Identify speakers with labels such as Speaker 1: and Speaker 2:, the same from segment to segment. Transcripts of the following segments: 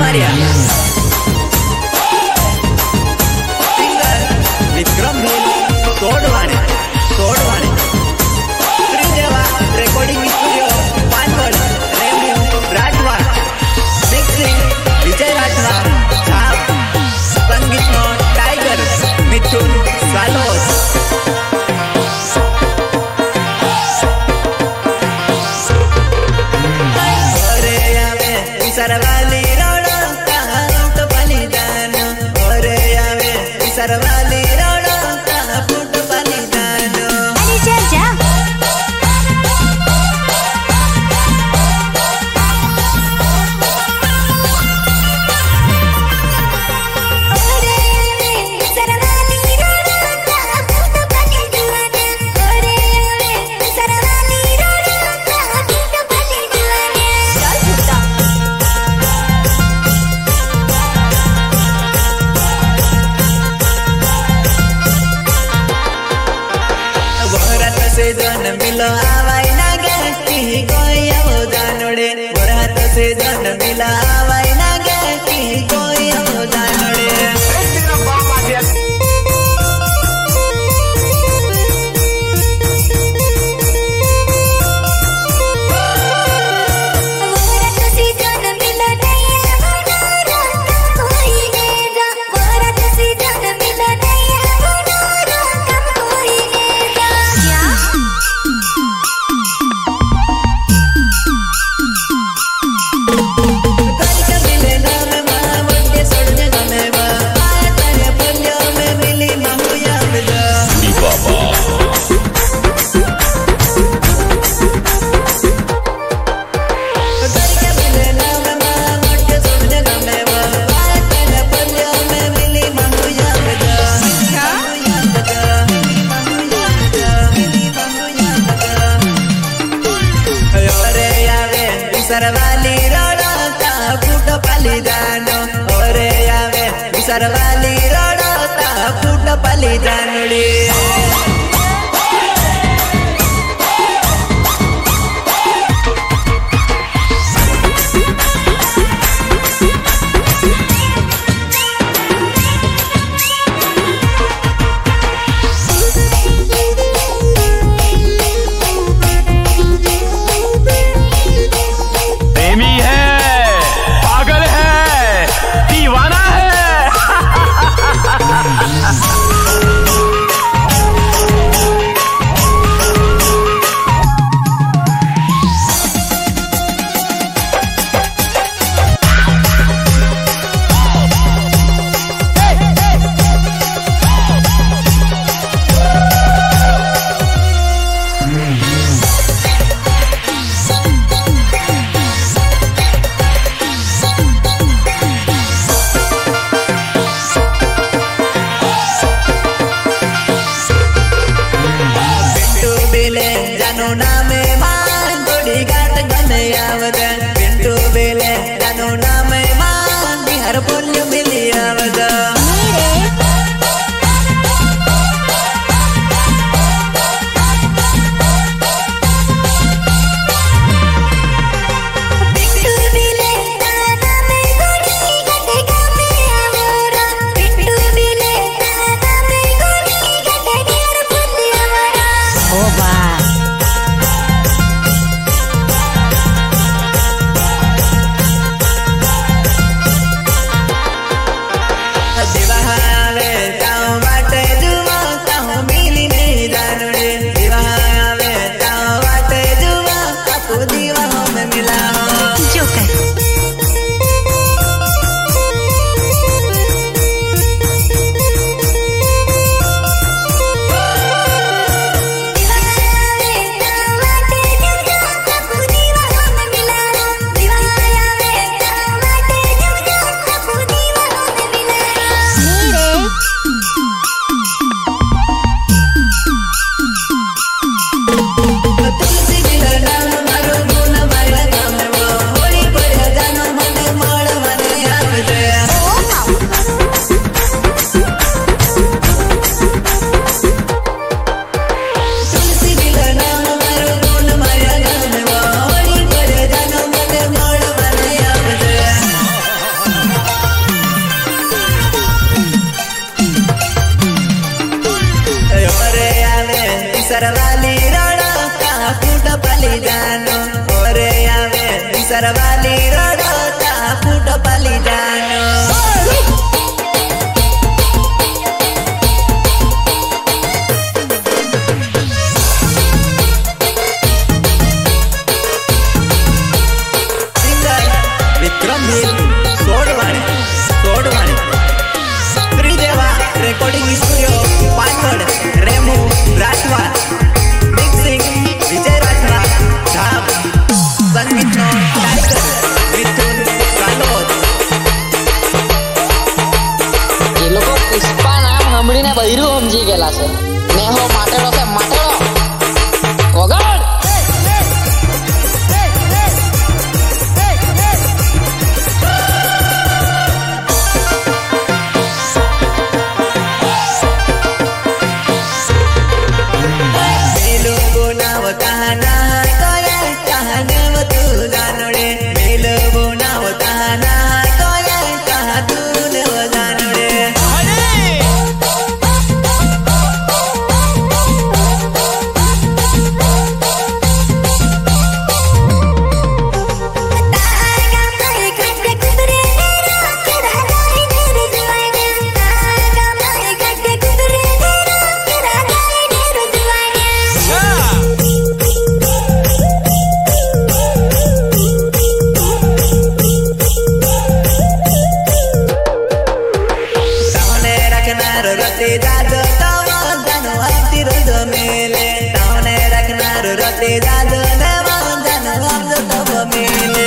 Speaker 1: Maria. Singer Vikram Hill, Sodwane. Srideva Recording Studio, Panwad, Revenue, Bradwar. Mixing Vijay Rajna, Jhap. Sangeet Note, Tiger, Mithun, Swallows. सरवाली रोडो कहाँ तो बलिदान ओरे आवे सरवाली रोडो कहाँ फुट बलिदान
Speaker 2: अरे चल जा ओरे आवे सरवाली रोडो कहाँ फुट बलिदान ओरे आवे सरवाली रोडो कहाँ फुट बलिदान चल छुट्टा
Speaker 1: से जन मिलो आवाई ना गटी कोई अवदानोड़े वरात से जन मिला आवाई ना गटी कोई अवदानोड़े सरवाली रोडो ता फुट बलिदानो ओरे आवे सरवाली रोडो ता फुट बलिदानुड़ी विसरवाली रडता फूट पाली जानो Vikram Bhil Sodwani Shrideva recording studio Panwad Remu Rathwa mixing Vijay Rathwa धाम संगीत नो टाइगर मिथुन कालोद
Speaker 3: ये लोग पुष्पा नाम हमड़ी ने बहिरू समझी गेला से ने हो माटेड़ो से माटेड़ो वगड़
Speaker 1: रते जादो तव जानो अति रोज मेले तावने रखनार रते जादो नव जानो अब तव मेले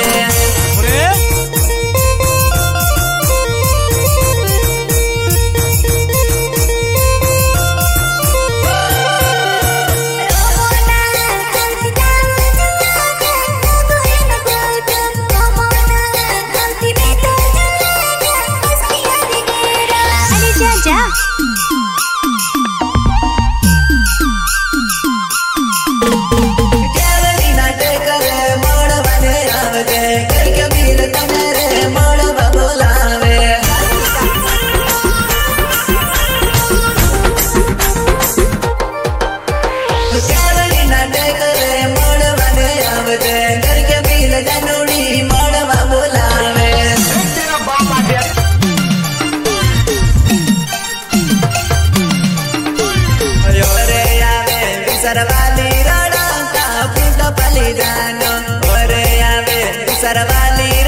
Speaker 1: विसरवाली रडता फूट पाली जानो ओरे आवे विसरवाली